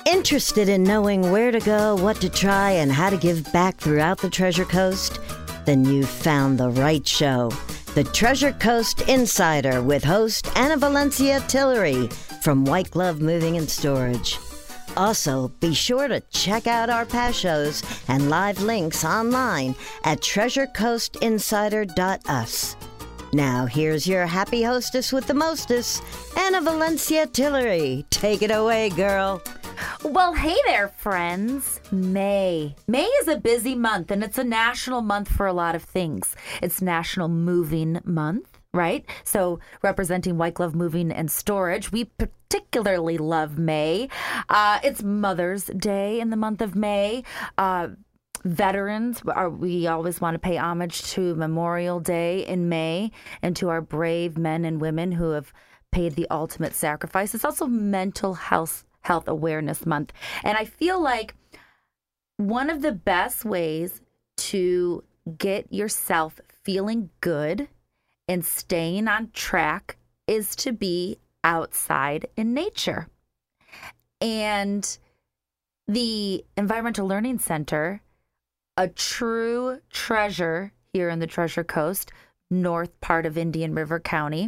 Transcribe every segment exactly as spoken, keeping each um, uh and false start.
Interested in knowing where to go, what to try, and how to give back throughout the Treasure Coast? Then you've found the right show. The Treasure Coast Insider with host Anna Valencia Tillery from White Glove Moving and Storage. Also, be sure to check out our past shows and live links online at treasure coast insider dot u s. Now, here's your happy hostess with the mostest, Anna Valencia Tillery. Take it away, girl. Well, hey there, friends. May. May is a busy month, and it's a national month for a lot of things. It's National Moving Month, right? So representing White Glove Moving and Storage, we particularly love May. Uh, it's Mother's Day in the month of May. Uh, veterans, are, we always want to pay homage to Memorial Day in May and to our brave men and women who have paid the ultimate sacrifice. It's also Mental Health Health Awareness Month. And I feel like one of the best ways to get yourself feeling good and staying on track is to be outside in nature. And the Environmental Learning Center, a true treasure here in the Treasure Coast, north part of Indian River County,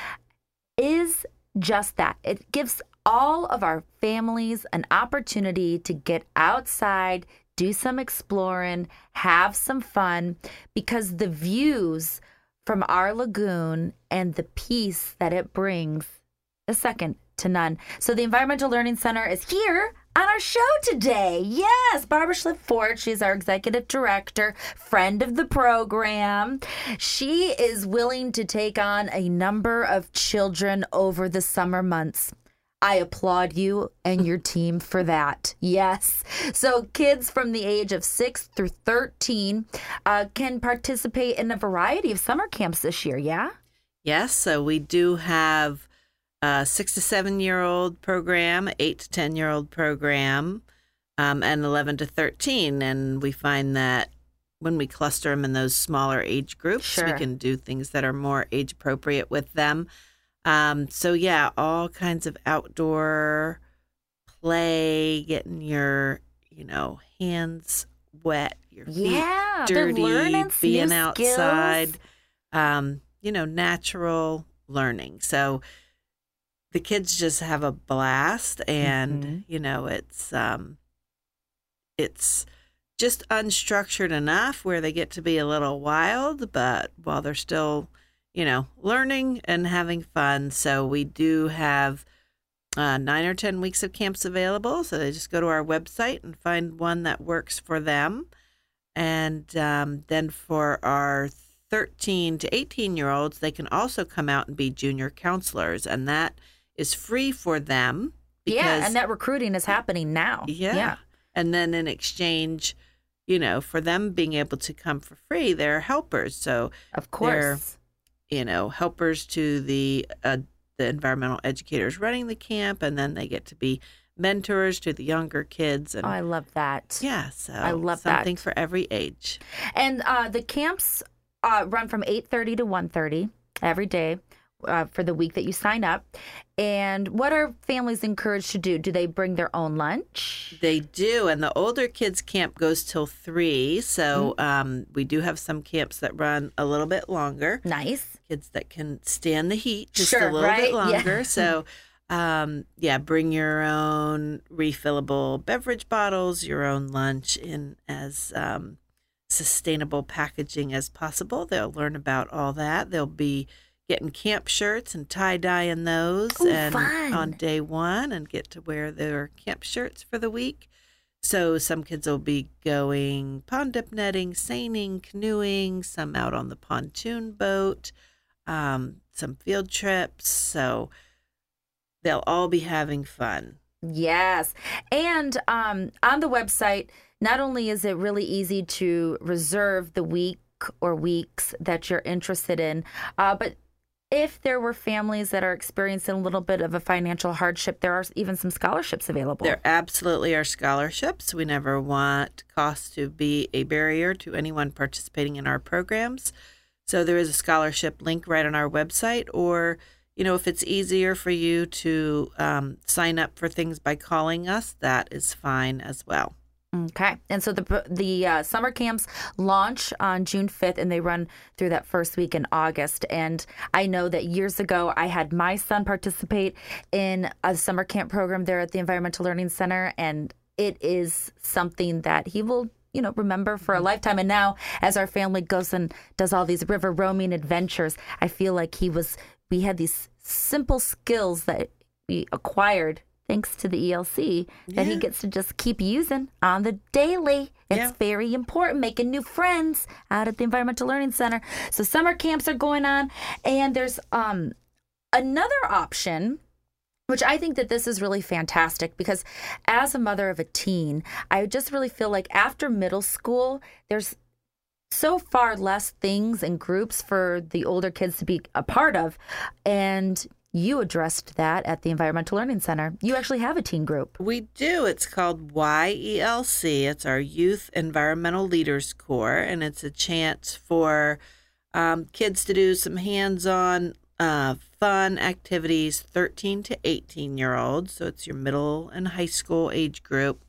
is just that. It gives all of our families an opportunity to get outside, do some exploring, have some fun, because the views from our lagoon and the peace that it brings is second to none. So the Environmental Learning Center is here on our show today. Yes, Barbara Schliff-Ford, she's our executive director, friend of the program. She is willing to take on a number of children over the summer months. I applaud you and your team for that. Yes. So kids from the age of six through thirteen uh, can participate in a variety of summer camps this year, yeah? Yes. So we do have a six to seven-year-old program, eight to ten-year-old program, um, and eleven to thirteen. And we find that when we cluster them in those smaller age groups, Sure. we can do things that are more age appropriate with them. Um, so yeah, all kinds of outdoor play, getting your, you know, hands wet, your feet Yeah, they're dirty, learning some being new outside, skills. um, you know, natural learning. So the kids just have a blast, and Mm-hmm. you know, it's um, it's just unstructured enough where they get to be a little wild, but while they're still, you know, learning and having fun. So we do have uh, nine or ten weeks of camps available. So they just go to our website and find one that works for them. And um, then for our thirteen to eighteen year olds, they can also come out and be junior counselors. And that is free for them. Because, Yeah, and that recruiting is happening now. yeah. Yeah. And then in exchange, you know, for them being able to come for free, they're helpers. So Of they're, course. you know, helpers to the uh, the environmental educators running the camp, and then they get to be mentors to the younger kids. And Oh, I love that. yeah, so I love that. something for every age. And uh, the camps uh, run from eight thirty to one thirty every day uh, for the week that you sign up. And what are families encouraged to do? Do they bring their own lunch? They do, and the older kids camp goes till three. So um, we do have some camps that run a little bit longer. Nice. Kids that can stand the heat just Sure, a little right? bit longer. Yeah. So, um, yeah, bring your own refillable beverage bottles, your own lunch in as um, sustainable packaging as possible. They'll learn about all that. They'll be getting camp shirts and tie-dyeing those Ooh, and fun. on day one, and get to wear their camp shirts for the week. So some kids will be going pond dip netting, seining, canoeing, some out on the pontoon boat, um, some field trips. So they'll all be having fun. Yes. And um, on the website, not only is it really easy to reserve the week or weeks that you're interested in, uh, but if there were families that are experiencing a little bit of a financial hardship, there are even some scholarships available. There absolutely are scholarships. We never want cost to be a barrier to anyone participating in our programs. So there is a scholarship link right on our website, or you know, if it's easier for you to um, sign up for things by calling us, that is fine as well. Okay. And so the the uh, summer camps launch on June fifth, and they run through that first week in August. And I know that years ago, I had my son participate in a summer camp program there at the Environmental Learning Center, and it is something that he will, you know, remember for a lifetime. And now, as our family goes and does all these river roaming adventures, I feel like he was, we had these simple skills that we acquired thanks to the E L C that Yeah. he gets to just keep using on the daily. It's Yeah. very important, making new friends out at the Environmental Learning Center. So summer camps are going on, and there's um another option, which I think that this is really fantastic, because as a mother of a teen, I just really feel like after middle school, there's so far less things and groups for the older kids to be a part of. And you addressed that at the Environmental Learning Center. You actually have a teen group. We do. It's called Y E L C. It's our Youth Environmental Leaders Corps, and it's a chance for um, kids to do some hands-on uh, fun activities, thirteen to eighteen-year-olds. So it's your middle and high school age group.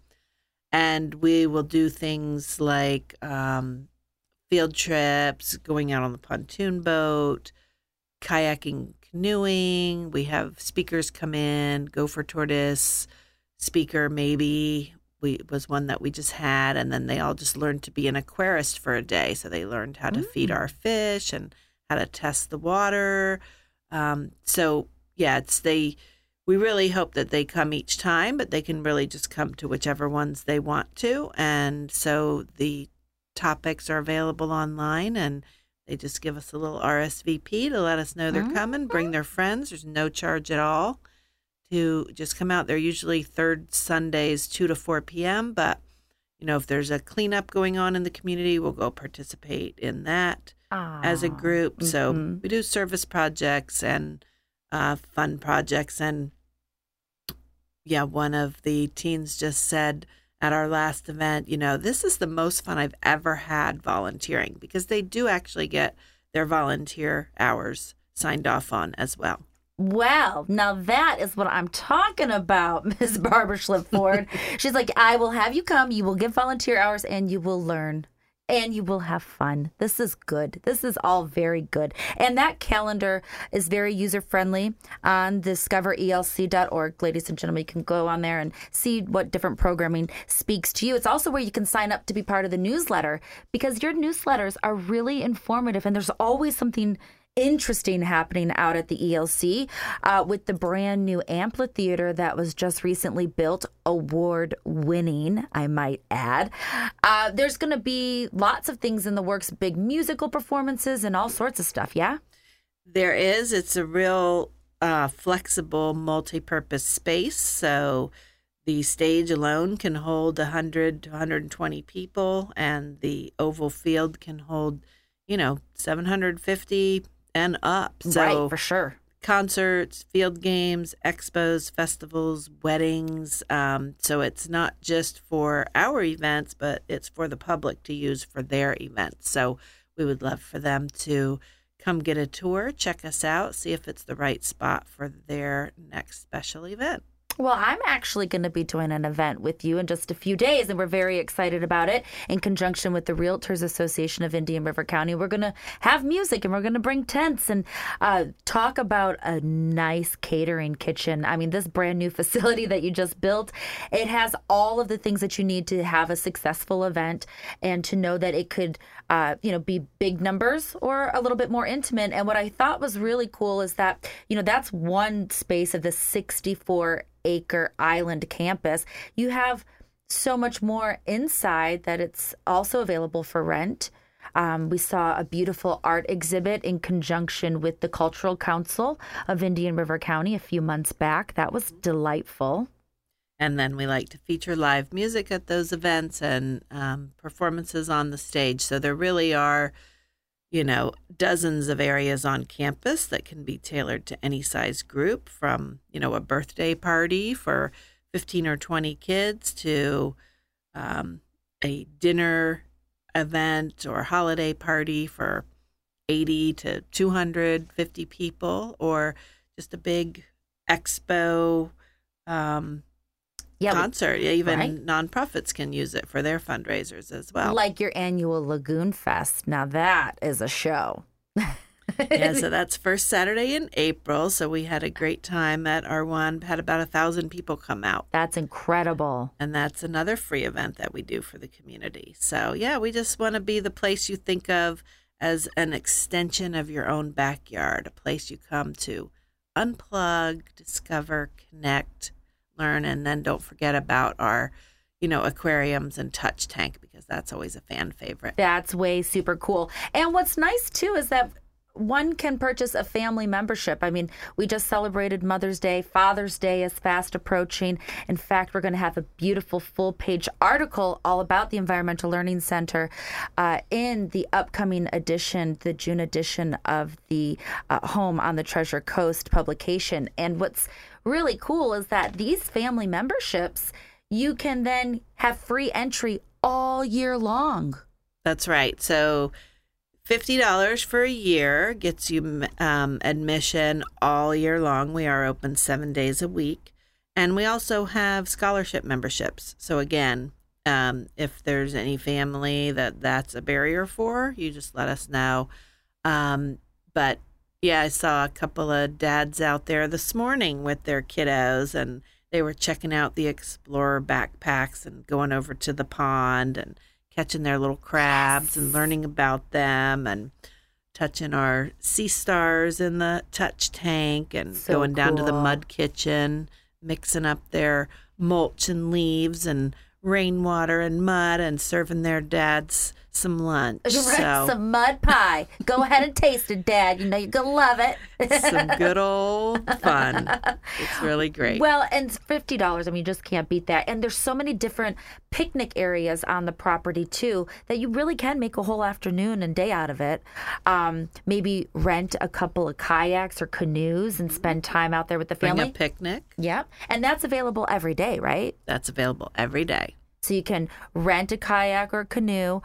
And we will do things like um, field trips, going out on the pontoon boat, kayaking, canoeing. We have speakers come in. Gopher Tortoise speaker maybe we was one that we just had, and then they all just learned to be an aquarist for a day. So they learned how to Mm. feed our fish and how to test the water. Um, so yeah, it's they. We really hope that they come each time, but they can really just come to whichever ones they want to. And so the topics are available online, and they just give us a little R S V P to let us know they're Mhm. coming, bring their friends. There's no charge at all to just come out. They're usually third Sundays, two to four p.m. But, you know, if there's a cleanup going on in the community, we'll go participate in that as a Ah, group. So mhm. we do service projects and uh, fun projects. And, yeah, one of the teens just said at our last event, you know, this is the most fun I've ever had volunteering, because they do actually get their volunteer hours signed off on as well. Well, now that is what I'm talking about, Miz Barbara Schliff Ford. She's like, I will have you come, you will give volunteer hours, and you will learn. And you will have fun. This is good. This is all very good. And that calendar is very user-friendly on discover E L C dot org. Ladies and gentlemen, you can go on there and see what different programming speaks to you. It's also where you can sign up to be part of the newsletter, because your newsletters are really informative, and there's always something interesting happening out at the E L C uh, with the brand new amphitheater that was just recently built, award winning, I might add. Uh, there's going to be lots of things in the works, big musical performances and all sorts of stuff. Yeah. There is. It's a real uh, flexible, multi-purpose space. So the stage alone can hold one hundred to one hundred twenty people, and the oval field can hold, you know, seven hundred fifty and up. So right, for sure. Concerts, field games, expos, festivals, weddings. Um, so it's not just for our events, but it's for the public to use for their events. So we would love for them to come get a tour, check us out, see if it's the right spot for their next special event. Well, I'm actually going to be doing an event with you in just a few days, and we're very excited about it. In conjunction with the Realtors Association of Indian River County, we're going to have music, and we're going to bring tents and uh, talk about a nice catering kitchen. I mean, this brand new facility that you just built, it has all of the things that you need to have a successful event, and to know that it could, uh, you know, be big numbers or a little bit more intimate. And what I thought was really cool is that, you know, that's one space of the sixty-four acre island campus. You have so much more inside that it's also available for rent. Um, we saw a beautiful art exhibit in conjunction with the Cultural Council of Indian River County a few months back. That was delightful. And then we like to feature live music at those events and um, performances on the stage. So there really are, you know, dozens of areas on campus that can be tailored to any size group, from, you know, a birthday party for fifteen or twenty kids to um, a dinner event or holiday party for eighty to two hundred fifty people, or just a big expo um, Yeah, we- concert. Even right? nonprofits can use it for their fundraisers as well. Like your annual Lagoon Fest. Now that is a show. Yeah, so that's first Saturday in April. So we had a great time at R one, had about a thousand people come out. That's incredible. And that's another free event that we do for the community. So yeah, we just want to be the place you think of as an extension of your own backyard, a place you come to unplug, discover, connect, learn, and then don't forget about our, you know, aquariums and touch tank, because that's always a fan favorite. That's way super cool. And what's nice too is that one can purchase a family membership. I mean, we just celebrated Mother's Day. Father's Day is fast approaching. In fact, we're going to have a beautiful full-page article all about the Environmental Learning Center uh, in the upcoming edition, the June edition of the uh, Home on the Treasure Coast publication. And what's really cool is that these family memberships, you can then have free entry all year long. That's right. So fifty dollars for a year gets you um, admission all year long. We are open seven days a week. And we also have scholarship memberships. So again, um, if there's any family that that's a barrier for, you just let us know. Um, but yeah, I saw a couple of dads out there this morning with their kiddos, and they were checking out the Explorer backpacks and going over to the pond and catching their little crabs Yes. and learning about them, and touching our sea stars in the touch tank, and So going down to the cool. mud kitchen, mixing up their mulch and leaves and rainwater and mud, and serving their dads some lunch. Right, So some mud pie. Go ahead and taste it, Dad. You know you're going to love it. some good old fun. It's really great. Well, and fifty dollars, I mean, you just can't beat that. And there's so many different picnic areas on the property, too, that you really can make a whole afternoon and day out of it. Um, maybe rent a couple of kayaks or canoes and spend time out there with the Bring family. a picnic. Yep. And that's available every day, right? That's available every day. So you can rent a kayak or a canoe,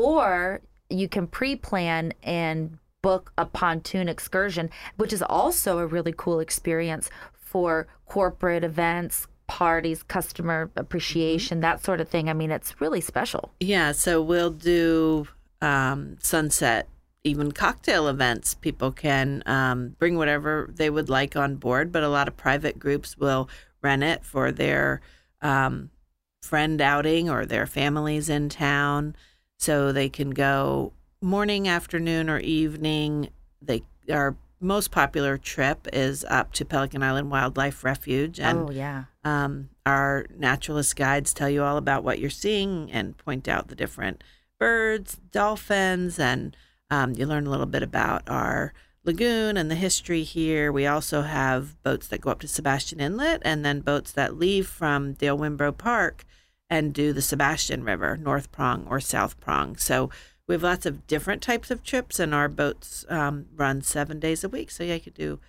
or you can pre-plan and book a pontoon excursion, which is also a really cool experience for corporate events, parties, customer appreciation, that sort of thing. I mean, it's really special. Yeah, so we'll do um, sunset, even cocktail events. People can um, bring whatever they would like on board, but a lot of private groups will rent it for their um, friend outing or their families in town, so they can go morning, afternoon, or evening. They our most popular trip is up to Pelican Island Wildlife Refuge, and oh, yeah. Um, our naturalist guides tell you all about what you're seeing and point out the different birds, dolphins, and um, you learn a little bit about our lagoon and the history here. We also have boats that go up to Sebastian Inlet, and then boats that leave from Dale Wimbrow Park and do the Sebastian River, North Prong or South Prong. So we have lots of different types of trips, and our boats um, run seven days a week. So yeah, you could do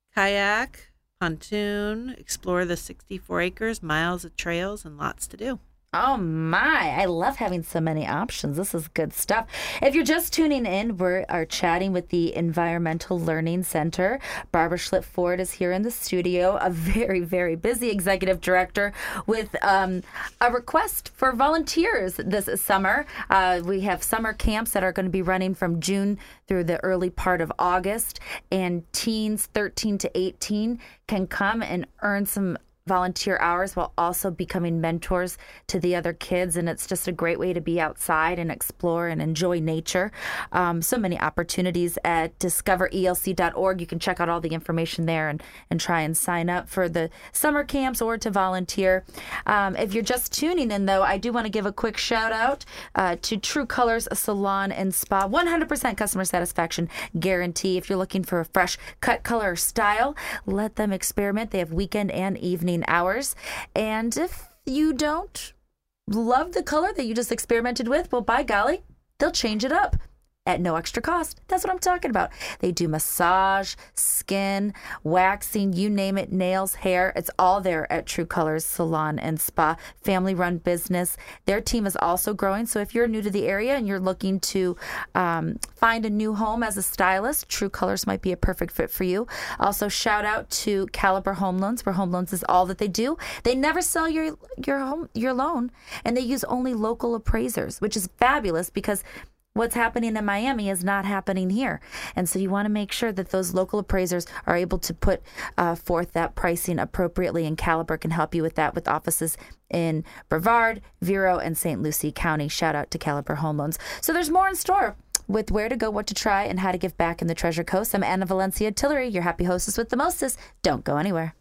kayak, pontoon, explore the sixty-four acres, miles of trails, and lots to do. Oh my, I love having so many options. This is good stuff. If you're just tuning in, we are chatting with the Environmental Learning Center. Barbara Schlitt-Ford is here in the studio, a very, very busy executive director with um, a request for volunteers this summer. Uh, we have summer camps that are going to be running from June through the early part of August, and teens thirteen to eighteen can come and earn some volunteer hours while also becoming mentors to the other kids. And it's just a great way to be outside and explore and enjoy nature. Um, so many opportunities at discover E L C dot org. You can check out all the information there and, and try and sign up for the summer camps or to volunteer. Um, if you're just tuning in, though, I do want to give a quick shout out uh, to True Colors Salon and Spa. one hundred percent customer satisfaction guarantee. If you're looking for a fresh cut, color, or style, let them experiment. They have weekend and evening hours. And if you don't love the color that you just experimented with, well, by golly, they'll change it up. at no extra cost. That's what I'm talking about. They do massage, skin, waxing, you name it, nails, hair. It's all there at True Colors Salon and Spa, family-run business. Their team is also growing. So if you're new to the area and you're looking to um, find a new home as a stylist, True Colors might be a perfect fit for you. Also, shout out to Caliber Home Loans, where home loans is all that they do. They never sell your your home your loan, and they use only local appraisers, which is fabulous because what's happening in Miami is not happening here. And so you want to make sure that those local appraisers are able to put uh, forth that pricing appropriately, and Caliber can help you with that with offices in Brevard, Vero, and Saint Lucie County. Shout out to Caliber Home Loans. So there's more in store with where to go, what to try, and how to give back in the Treasure Coast. I'm Anna Valencia Tillery, your happy hostess with the mostest. Don't go anywhere.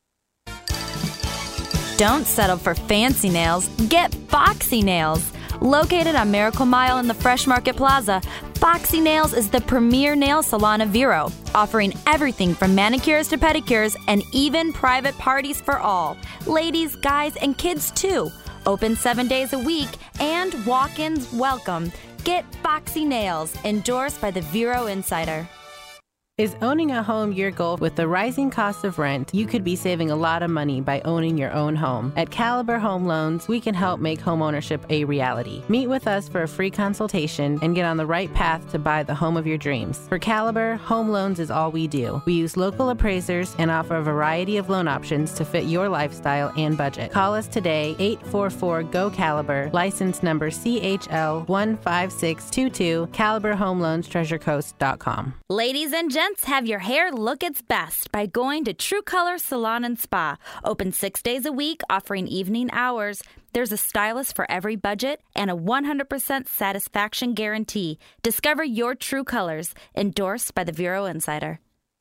Don't settle for fancy nails. Get Foxy Nails. Located on Miracle Mile in the Fresh Market Plaza, Foxy Nails is the premier nail salon of Vero, offering everything from manicures to pedicures and even private parties for all. Ladies, guys, and kids too. Open seven days a week and walk-ins welcome. Get Foxy Nails, endorsed by the Vero Insider. Is owning a home your goal? With the rising cost of rent, you could be saving a lot of money by owning your own home. At Caliber Home Loans, we can help make home ownership a reality. Meet with us for a free consultation and get on the right path to buy the home of your dreams. For Caliber, home loans is all we do. We use local appraisers and offer a variety of loan options to fit your lifestyle and budget. Call us today, eight four four, G O, Caliber, license number C H L one five six two two, Caliber Home Loans Treasure Coast dot com. Ladies and gents, have your hair look its best by going to True Color Salon and Spa. Open six days a week, offering evening hours. There's a stylist for every budget and a one hundred percent satisfaction guarantee. Discover your true colors. Endorsed by the Vero Insider.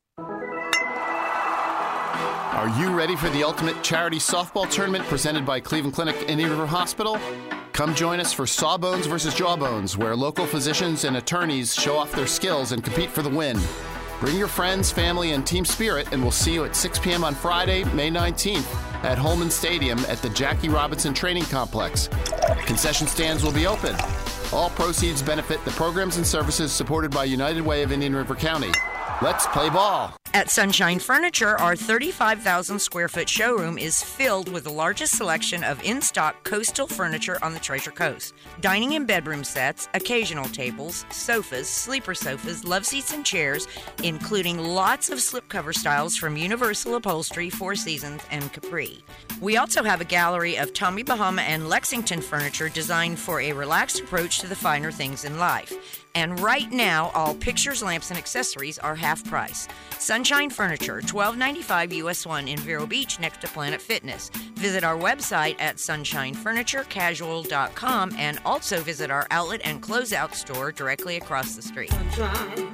Are you ready for the ultimate charity softball tournament presented by Cleveland Clinic Indian River Hospital? Come join us for Sawbones versus Jawbones, where local physicians and attorneys show off their skills and compete for the win. Bring your friends, family, and team spirit, and we'll see you at six p.m. on Friday, May nineteenth at Holman Stadium at the Jackie Robinson Training Complex. Concession stands will be open. All proceeds benefit the programs and services supported by United Way of Indian River County. Let's play ball. At Sunshine Furniture, our thirty-five thousand square foot showroom is filled with the largest selection of in-stock coastal furniture on the Treasure Coast. Dining and bedroom sets, occasional tables, sofas, sleeper sofas, love seats and chairs, including lots of slipcover styles from Universal Upholstery, Four Seasons, and Capri. We also have a gallery of Tommy Bahama and Lexington furniture designed for a relaxed approach to the finer things in life. And right now, all pictures, lamps, and accessories are half price. Sunshine Furniture, twelve ninety-five U S one in Vero Beach next to Planet Fitness. Visit our website at sunshine furniture casual dot com and also visit our outlet and closeout store directly across the street. Sunshine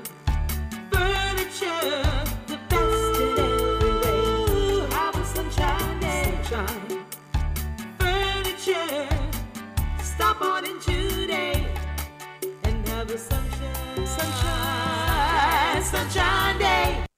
Furniture, the best in every way. Have a sunshine day. Sunshine Furniture, stop on in today. Sunshine, sunshine, sunshine day.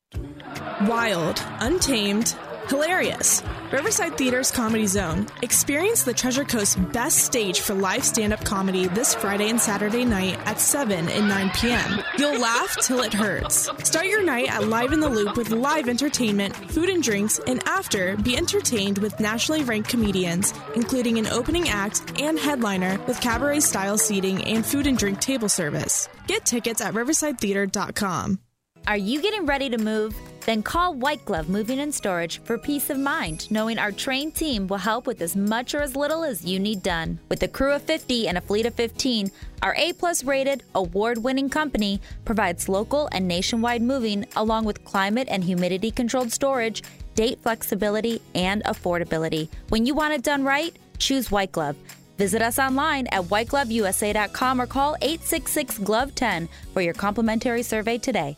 Wild, untamed, hilarious. Riverside Theater's Comedy Zone. Experience the Treasure Coast's best stage for live stand-up comedy this Friday and Saturday night at seven and nine p.m. You'll laugh till it hurts. Start your night at Live in the Loop with live entertainment, food and drinks, and after, be entertained with nationally ranked comedians, including an opening act and headliner with cabaret-style seating and food and drink table service. Get tickets at riverside theater dot com. Are you getting ready to move? Then call White Glove Moving and Storage for peace of mind, knowing our trained team will help with as much or as little as you need done. With a crew of fifty and a fleet of fifteen, our A-plus rated, award-winning company provides local and nationwide moving along with climate and humidity-controlled storage, date flexibility, and affordability. When you want it done right, choose White Glove. Visit us online at white glove u s a dot com or call eight six six, G L O V E, one zero for your complimentary survey today.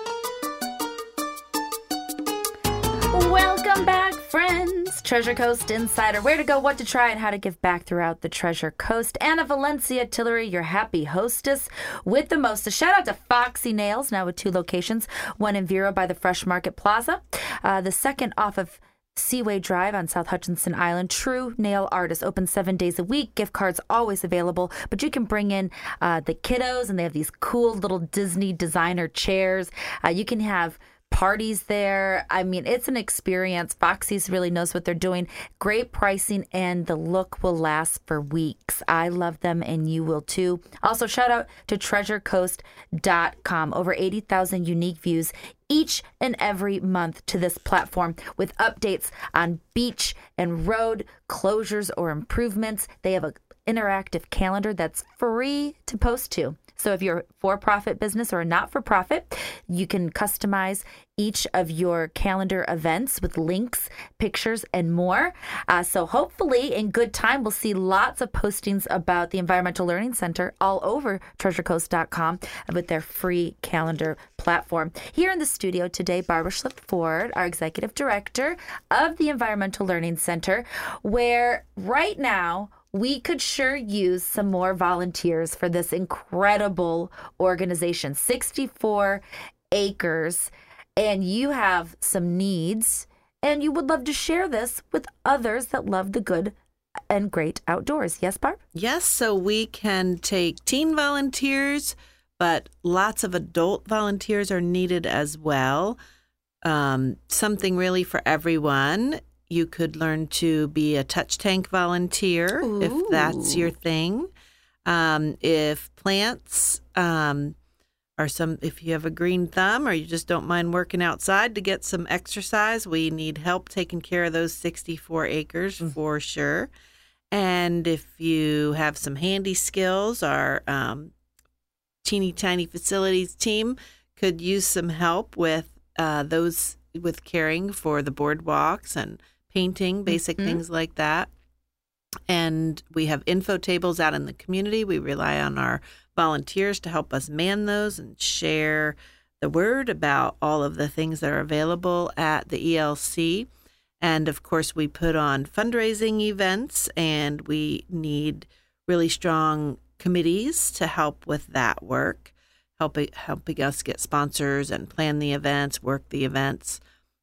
Welcome back, friends. Treasure Coast Insider. Where to go, what to try, and how to give back throughout the Treasure Coast. Anna Valencia Tillery, your happy hostess with the most. A shout out to Foxy Nails, now with two locations, one in Vero by the Fresh Market Plaza, uh, the second off of Seaway Drive on South Hutchinson Island. True Nail Artist, open seven days a week. Gift cards always available, but you can bring in uh, the kiddos, and they have these cool little Disney designer chairs. Uh, you can have parties there. I mean, it's an experience. Foxy's really knows what they're doing. Great pricing, and the look will last for weeks. I love them, and you will too. Also, shout out to treasure coast dot com. Over eighty thousand unique views each and every month to this platform, with updates on beach and road closures or improvements. They have an interactive calendar that's free to post to. So if you're a for-profit business or a not-for-profit, you can customize each of your calendar events with links, pictures, and more. Uh, so hopefully in good time, we'll see lots of postings about the Environmental Learning Center all over treasure coast dot com with their free calendar platform. Here in the studio today, Barbara Schlicht-Ford, our executive director of the Environmental Learning Center, where right now, we could sure use some more volunteers for this incredible organization. sixty-four acres, and you have some needs, and you would love to share this with others that love the good and great outdoors. Yes, Barb? Yes, so we can take teen volunteers, but lots of adult volunteers are needed as well. Um, something really for everyone. You could learn to be a touch tank volunteer. Ooh. If that's your thing. Um, if plants um, are some, if you have a green thumb or you just don't mind working outside to get some exercise, we need help taking care of those sixty-four acres mm. for sure. And if you have some handy skills, our um, teeny tiny facilities team could use some help with uh, those, with caring for the boardwalks and painting, basic mm-hmm. things like that. And we have info tables out in the community. We rely on our volunteers to help us man those and share the word about all of the things that are available at the E L C. And of course, we put on fundraising events, and we need really strong committees to help with that work, helping helping us get sponsors and plan the events, work the events.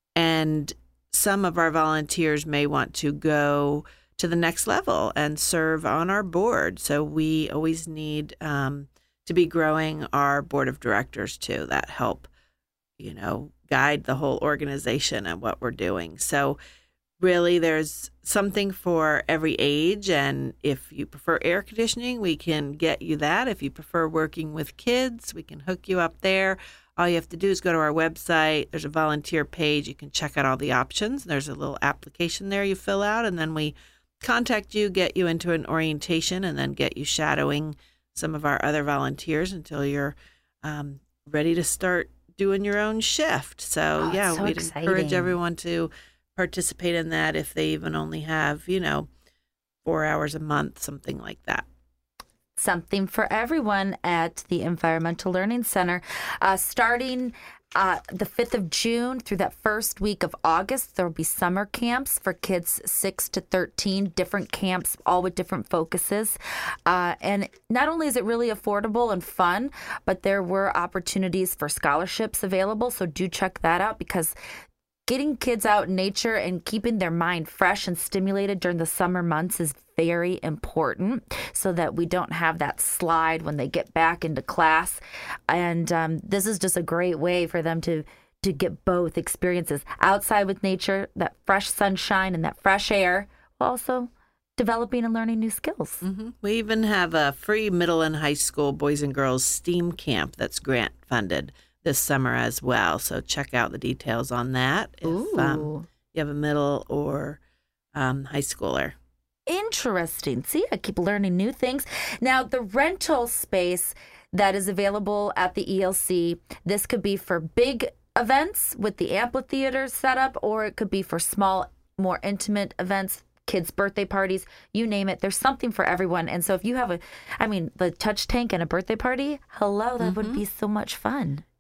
And some of our volunteers may want to go to the next level and serve on our board. So we always need um, to be growing our board of directors too, that help, you know, guide the whole organization and what we're doing. So really there's something for every age. And if you prefer air conditioning, we can get you that. If you prefer working with kids, we can hook you up there. All you have to do is go to our website. There's a volunteer page. You can check out all the options. There's a little application there you fill out, and then we contact you, get you into an orientation, and then get you shadowing some of our other volunteers until you're um, ready to start doing your own shift. So, oh, yeah, so we'd exciting. encourage everyone to participate in that if they even only have, you know, four hours a month, something like that. Something for everyone at the Environmental Learning Center. Uh, starting uh, the fifth of June through that first week of August, there will be summer camps for kids six to thirteen, different camps, all with different focuses. Uh, and not only is it really affordable and fun, but there were opportunities for scholarships available. So do check that out, because getting kids out in nature and keeping their mind fresh and stimulated during the summer months is very important, so that we don't have that slide when they get back into class. And um, this is just a great way for them to to get both experiences outside with nature, that fresh sunshine and that fresh air, while also developing and learning new skills. Mm-hmm. We even have a free middle and high school boys and girls STEAM camp that's grant funded this summer as well. So check out the details on that if um, you have a middle or um, high schooler. Interesting. See, I keep learning new things. Now, the rental space that is available at the E L C, this could be for big events with the amphitheater set up, or it could be for small, more intimate events, kids' birthday parties, you name it. There's something for everyone. And so if you have a, I mean, the touch tank and a birthday party, hello, that mm-hmm. would be so much fun.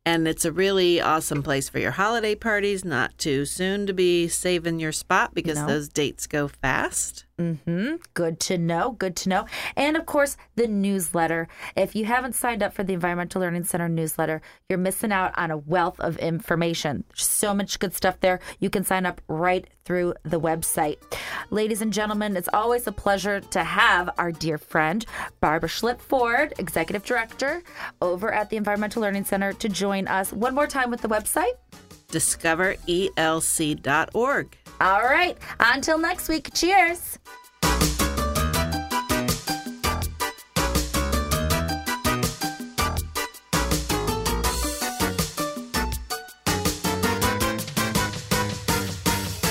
And it's a really awesome place for your holiday parties. Not too soon to be saving your spot because No. those dates go fast. Mm-hmm. Good to know. Good to know. And of course, the newsletter. If you haven't signed up for the Environmental Learning Center newsletter, you're missing out on a wealth of information. There's so much good stuff there. You can sign up right through the website. Ladies and gentlemen, it's always a pleasure to have our dear friend, Barbara Schlip-Ford, Executive Director over at the Environmental Learning Center, to join us one more time with the website. discover E L C dot org. All right. Until next week. Cheers.